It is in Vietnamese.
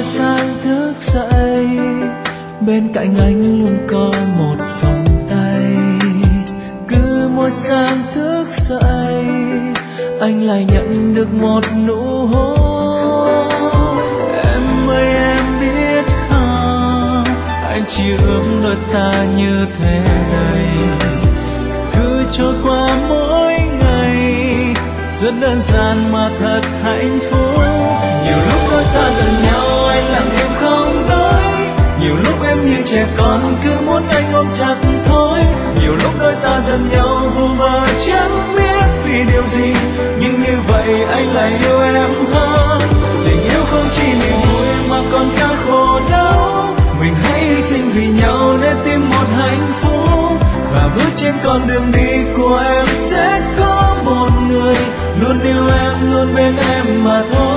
sáng thức dậy, bên cạnh anh luôn có một vòng tay. Cứ mỗi sáng thức dậy, anh lại nhận được một nụ hôn. Em ơi em biết không, anh chỉ ước đôi ta như thế này, cứ trôi qua mỗi ngày rất đơn giản mà thật hạnh phúc. Nhiều lúc đôi ta giận nhau anh lặng im không nói, nhiều lúc em như trẻ con cứ muốn anh ôm chặt thôi. Nhiều lúc đôi ta giận nhau vu vơ chẳng biết vì điều gì, nhưng như vậy anh lại yêu em hơn. Tình yêu không chỉ niềm vui mà còn cả khổ đau, mình hãy hy sinh vì nhau để tìm một hạnh phúc. Và bước trên con đường đi của em sẽ có một người luôn yêu em, luôn bên em mà thôi.